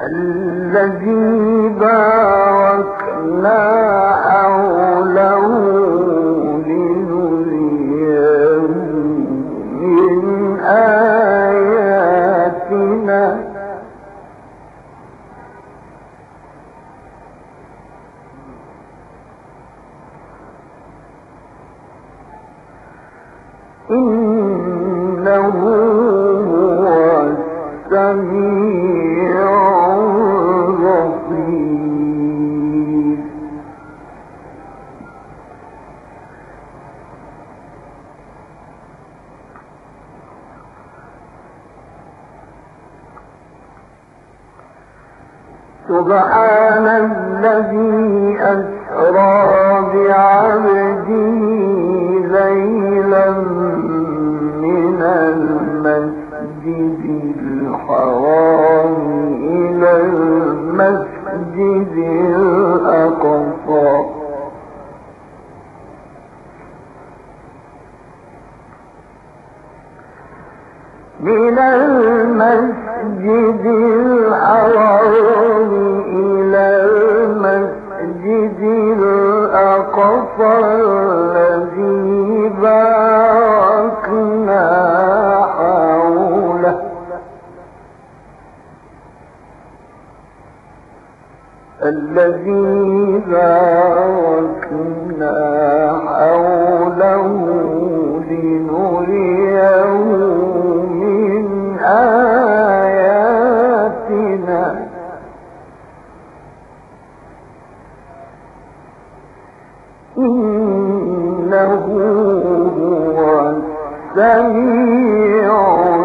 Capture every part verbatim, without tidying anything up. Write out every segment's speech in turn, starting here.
الذي باركنا حوله لنريه من آياتنا إنه هو السميع البصير. سبحان الذي أسرى بعبده ليلا من المسجد الحرام إلى المسجد الأقصى من المسجد الحرام إلى المسجد الأقصى الذي باركنا حوله الذي باركنا حوله لنريه من آياتنا إنه هو السميع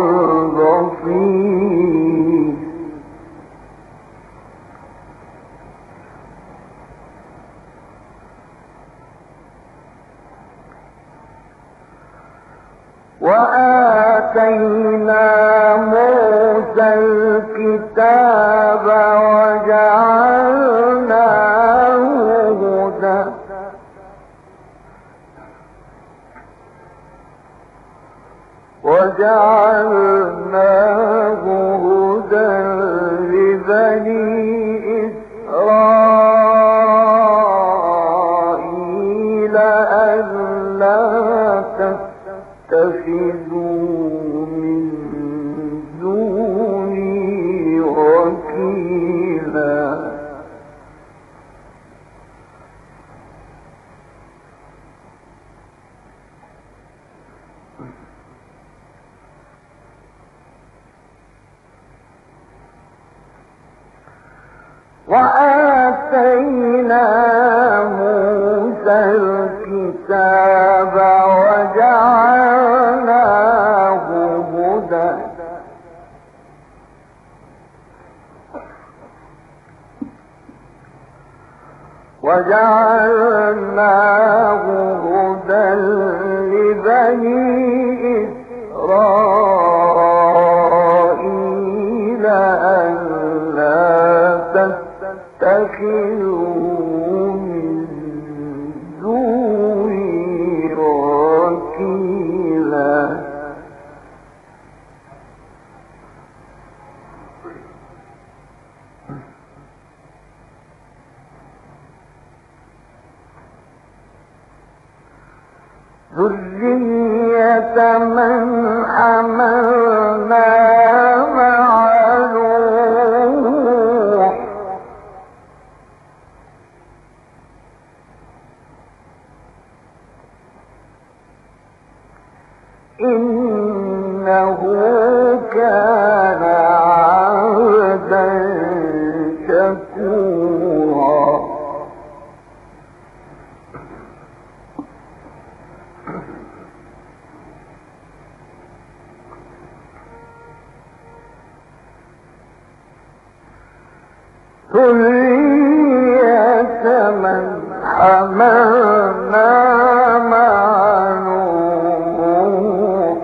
البصير. وآتينا موسى الكتاب وجعلناه هدى وجعلناه هدى لبني إسرائيل ألا تتخذوا من دوني وكيلا. وآتينا موسى الكتاب وجعلناه هدى وجعلناه هدى لبني إسرائيل ألا تتخذوا من دوني وكيلا. ذرية من حملنا مع نوح إنه كان عبدا شكورا. ذرية من حملنا مع نوح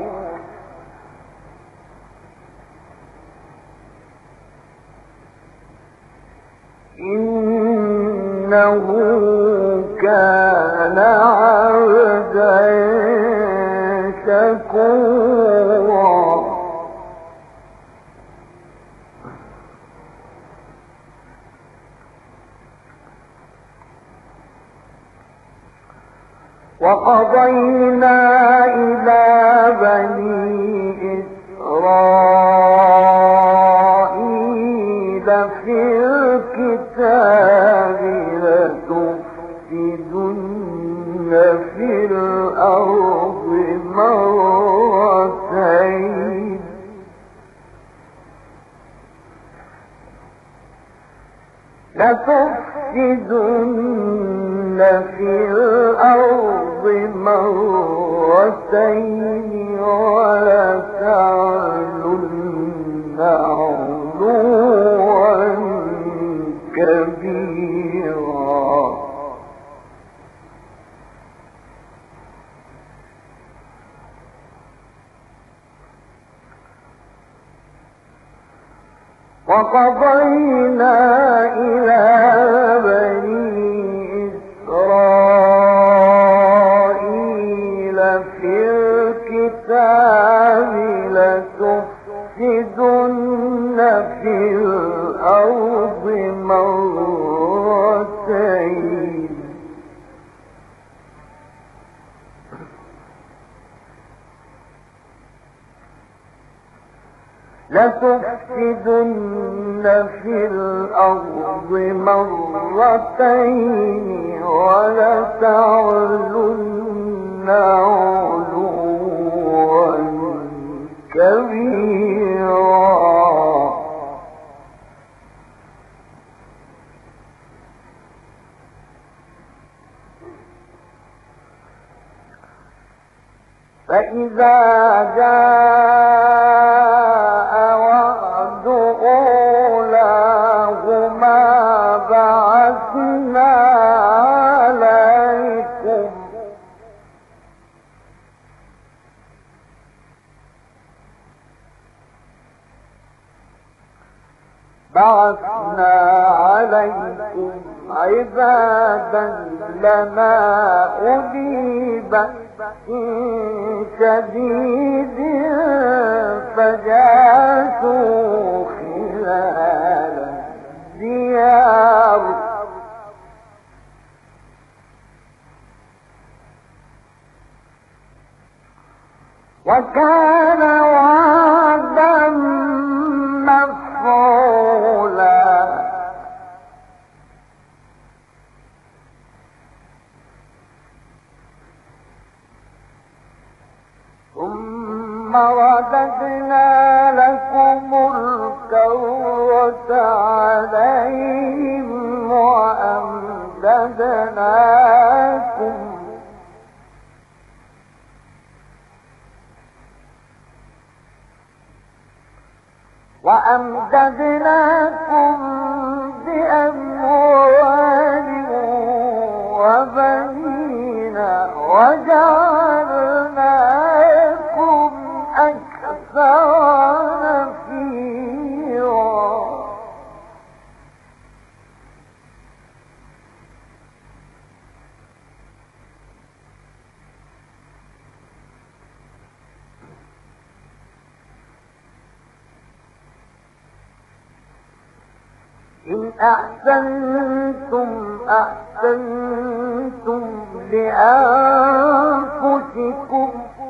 إنه كان عبدا شكورا. وقضينا إلى بني إسرائيل في الكتاب لتفسدن في الأرض مرتين لتفسدن في الأرض مرتين ولتعلن علوا كبيرا وقضينا إلى بني إسرائيل في الكتاب لتفسدن في الأرض مرتين لتفسدن في الأرض مرتين ولتعلن علوا كبيرا فإذا جاء وعد أولاهما بعثنا عليكم بعثنا عليكم عبادا لنا أولي بأس شديد فجاسوا خلال الديار وكان وعدا مفعولا ثم رددنا لكم الكرة عليهم وأمددناكم وأمددناكم بأموال وبنين وجعلناكم أكثر نفيرا إن أحسنتم أحسنتم لأنفسكم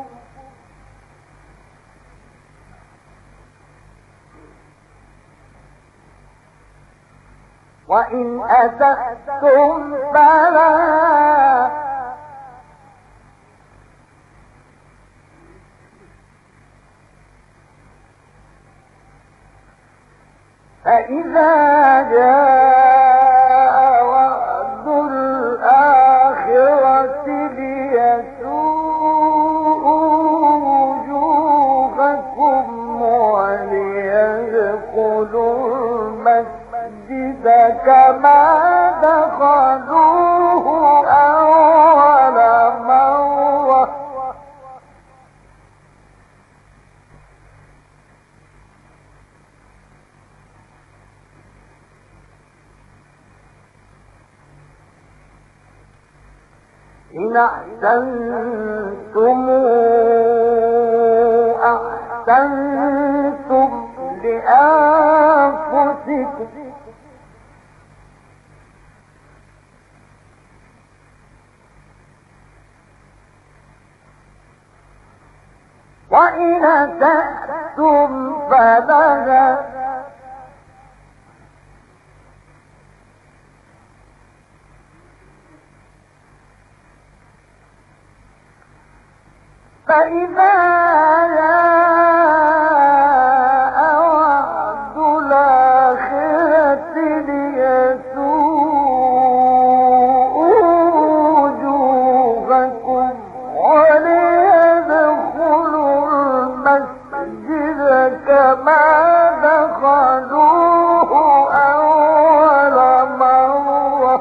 وإن أسأتم فلا فإذا جاء وعد الآخرة ليسوءوا وجوهكم وليدخلوا المسجد كما دخلوه أول مرة إن أحسنتم أحسنتم لأنفسكم وإن أسأتم فلها فإذا جاء وعد الآخرة ليسوءوا وجوهكم وليدخلوا المسجد كما دخلوه أول مرة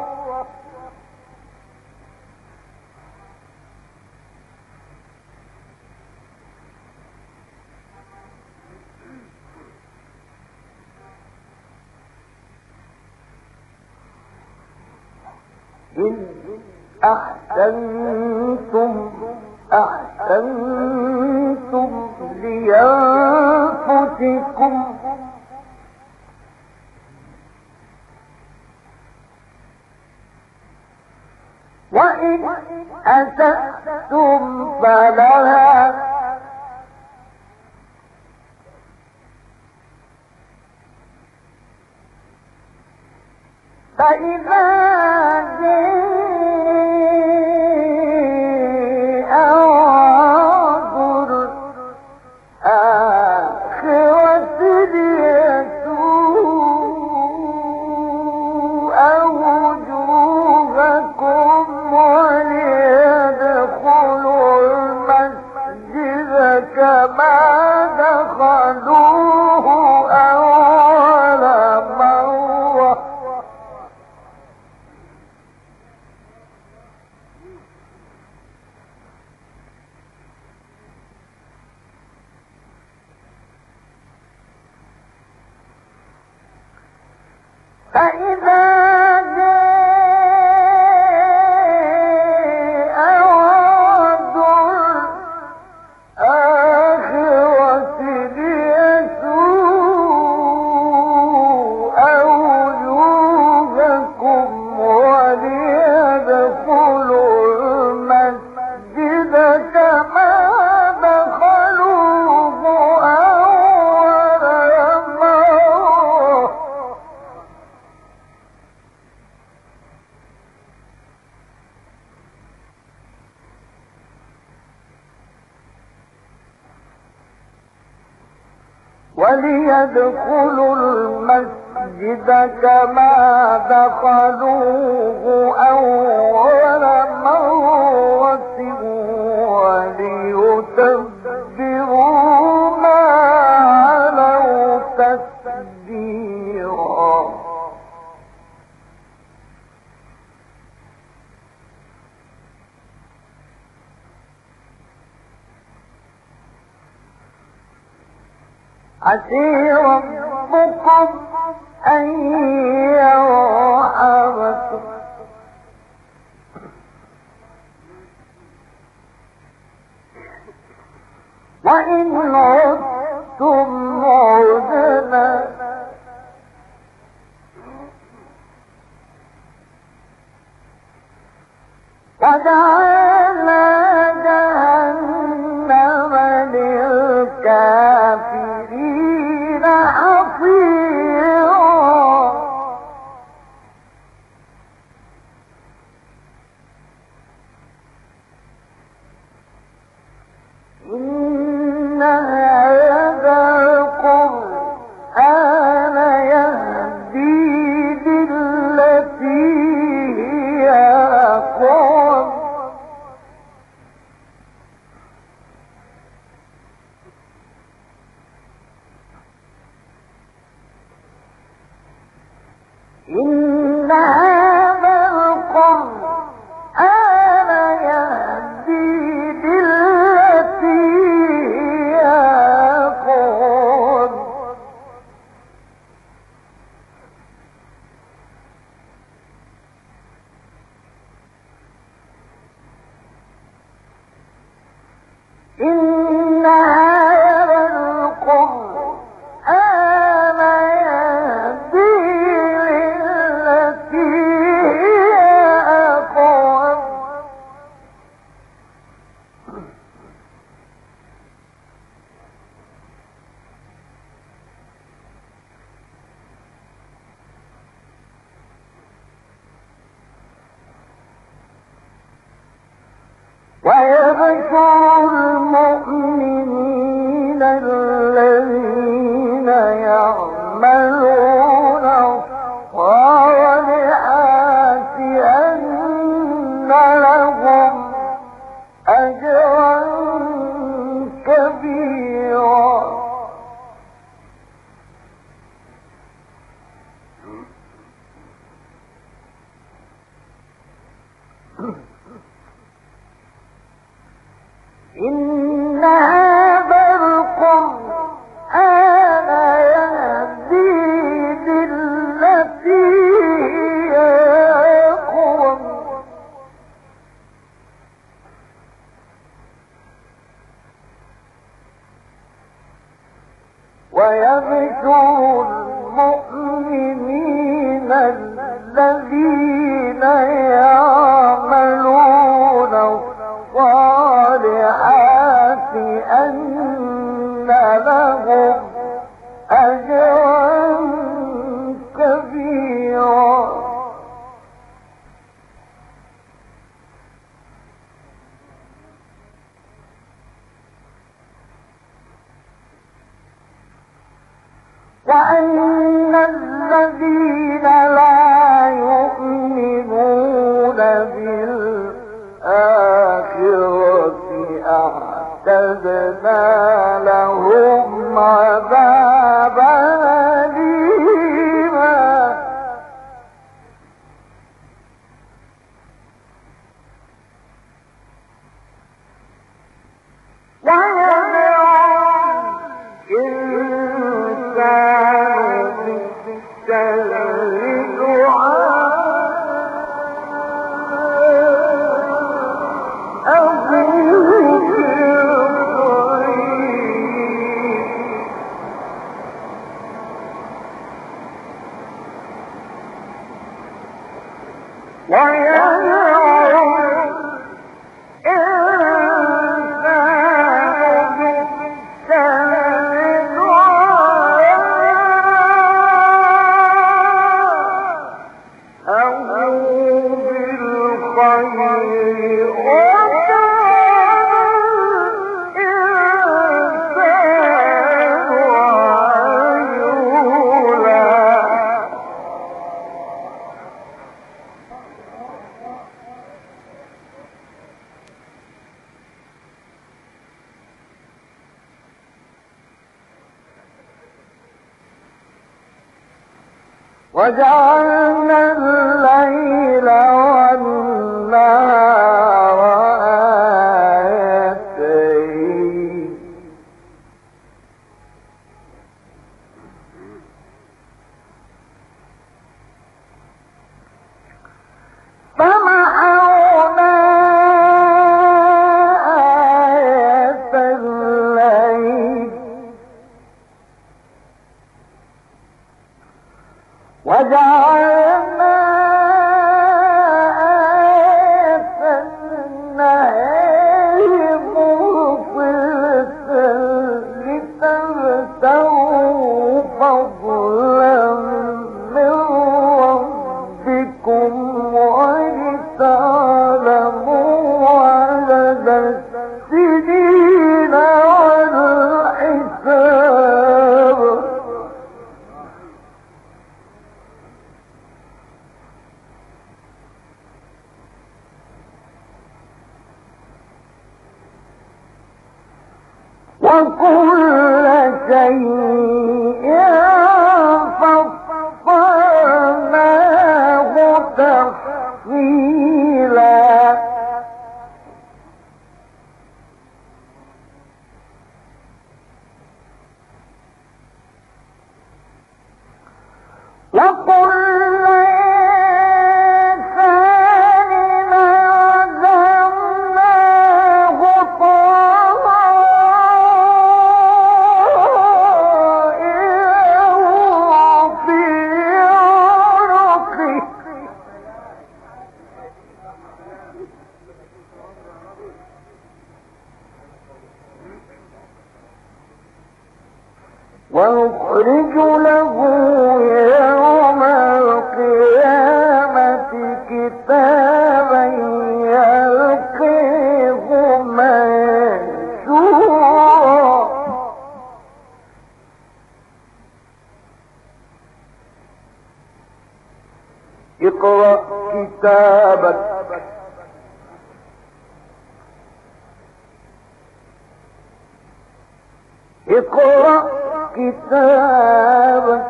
إن أحسنتم أحسنتم لأنفسكم وإن أسأتم فلها فإذا جاء وعد الآخرة ليسوء وجوهكم وليدخلوا المسجد كما دخلوه أول مرة فإذا جاء وعد الآخرة ليسوء وجوهكم وليدخلوا المسجد كما دخلوه أول مرة وليدخلوا المسجد كما دخلوه أول مرة وليتبروا ما علوا تتبيرا عسى ربكم أن يرحمكم وإن عدتم عدنا وجعلنا جهنم للكافرين حصيرا إن هذا القرآن يهدي للتي هي أقوم إن هذا القرآن يهدي للتي هي أقوم إن هذا القرآن يهدي ويبشر المؤمنين الذين يعملون الصالحات أن لهم أجرا كبيرا. إن هذا القرآن يهدي للتي هي أقوم ويبشر المؤمنين الذين يعملون الصالحات أن لهم أجرا كبيرا. وأن الذين لا يؤمنون بالآخرة أعتدنا لهم عذابا أليما. وجعلنا الليل والنهار آيتين فمحونا آية الليل وجعلنا آية النهار مبصرة لتبتغوا فضلا من ربكم ولتعلموا عدد السنين والحساب. وكل شيء فصلناه تفصيلا. وكل إنسان علمناه طائره في عنقه ونخرج له يوم القيامة كتابا يلقيه كتابك اقرأ كتابك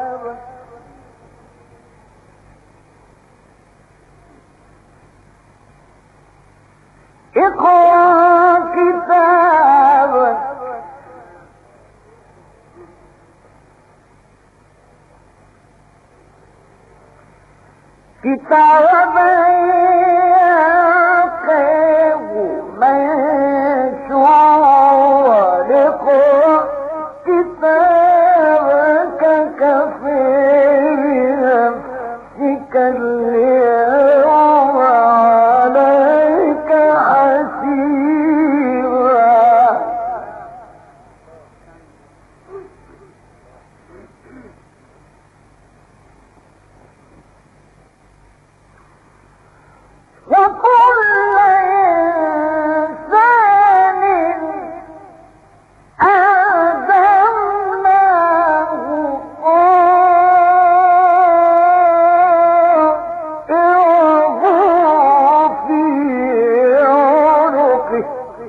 اقرأ كتابك كتابا يقف منشور اقرأ كتابك كفي بنفسك اليوم عليك حسيبا وكل إنسان ألزمناه طائره في عنقه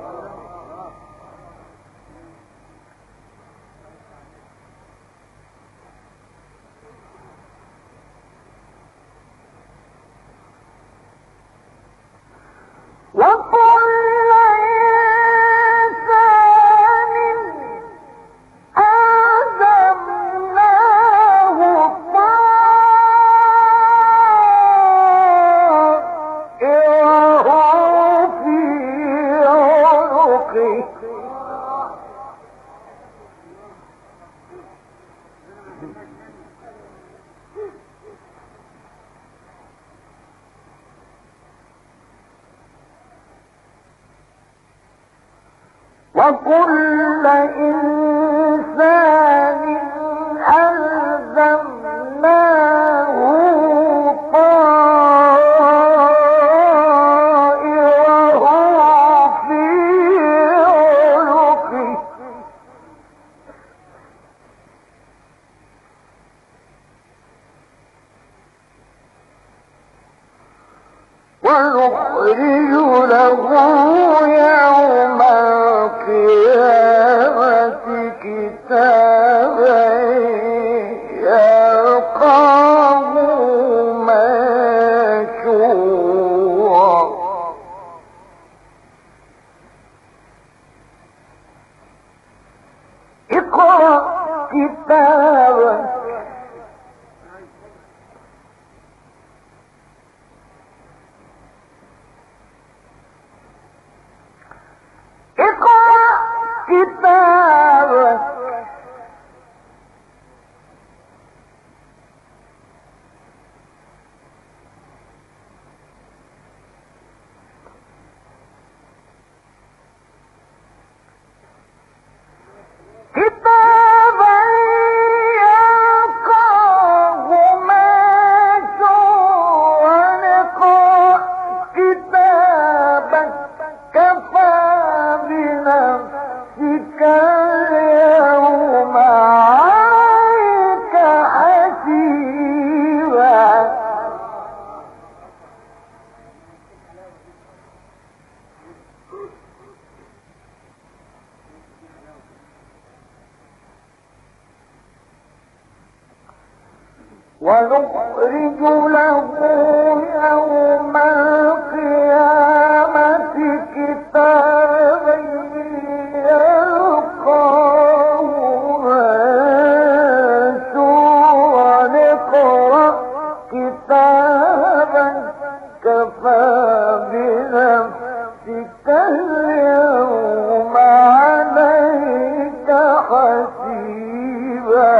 وكل إنسان ألزمناه طائره في عنقه وكل إنسان ألزمناه طائره في عنقه ونخرج له يوم القيامة كتابا يلقاه منشورا اقرأ كتابك اقرأ كتابك كتابا يلقاه منشورا اقرأ كتابك كفى بنفسك اليوم عليك حسيبا ونخرج له يوم القيامة كتابا يلقاه منشورا اقرأ كتابا كفى بنفسك اليوم عليك حسيبا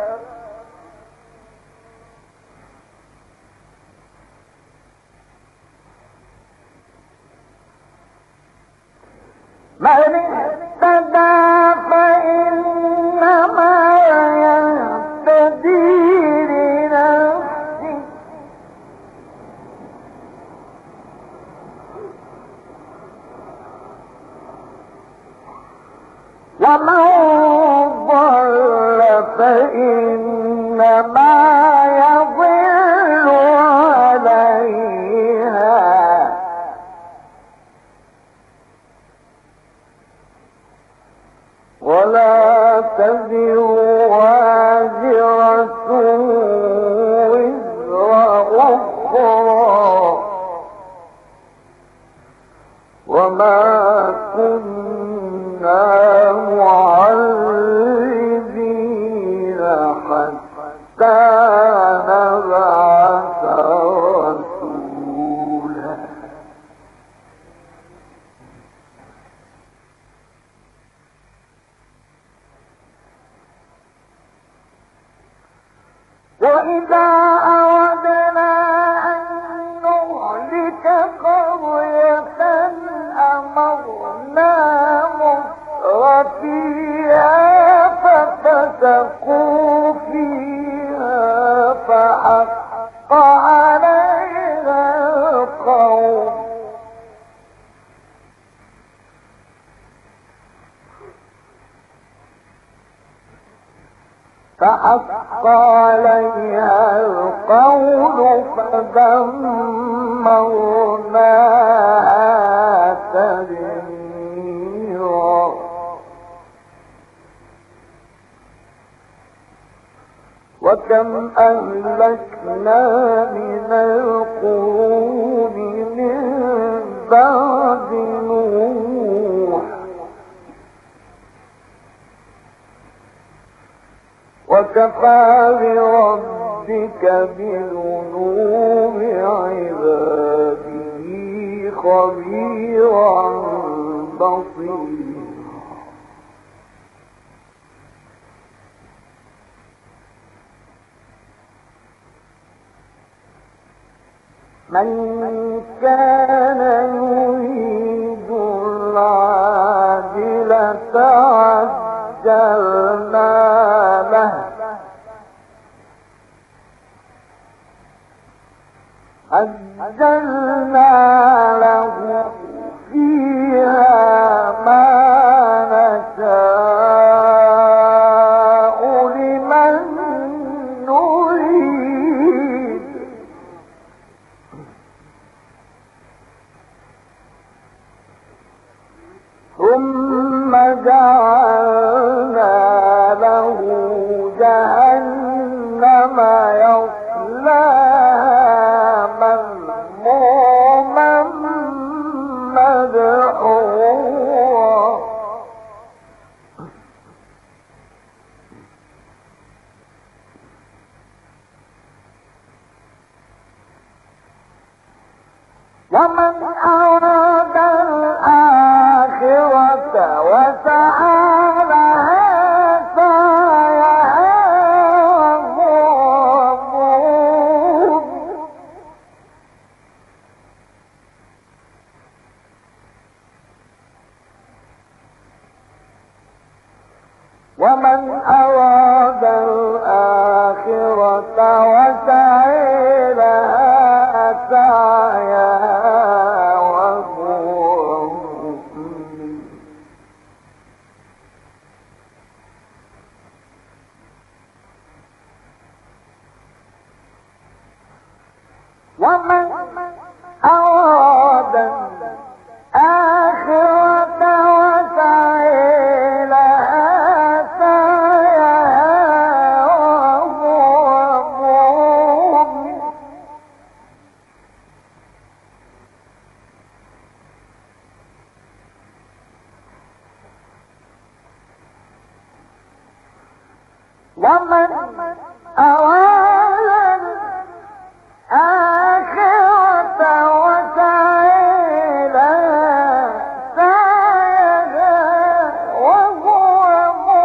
من اهتدى فإنما يهتدي لنفسه ومن ضل فإنما يضل عليها ولا تزر وازرة وزر أخرى وما كنا معذبين حتى نبعث رسولا. وإذا أردنا أن نهلك قرية أمرنا مترفيها ففسقوا فيها فحق عليها القول فحق عليها القول فدمرناها تدميرا. وكم أهلكنا من القرون من بعد نوح وكفى بربك بذنوب عباده خبيرا بصيرا. من كان يريد العاجلة عجلنا له عجلنا له فيها ما نشاء لمن نريد ثم جعلنا له جهنم يصلاها مذموما مدحورا. ومن أراد الآخرة وسعى لها سعيها وهو مؤمن ومن أراد الآخرة وسعى لها سعيها ومن أراد الآخرة وسعى لها سعيها وهو مؤمن ومن أراد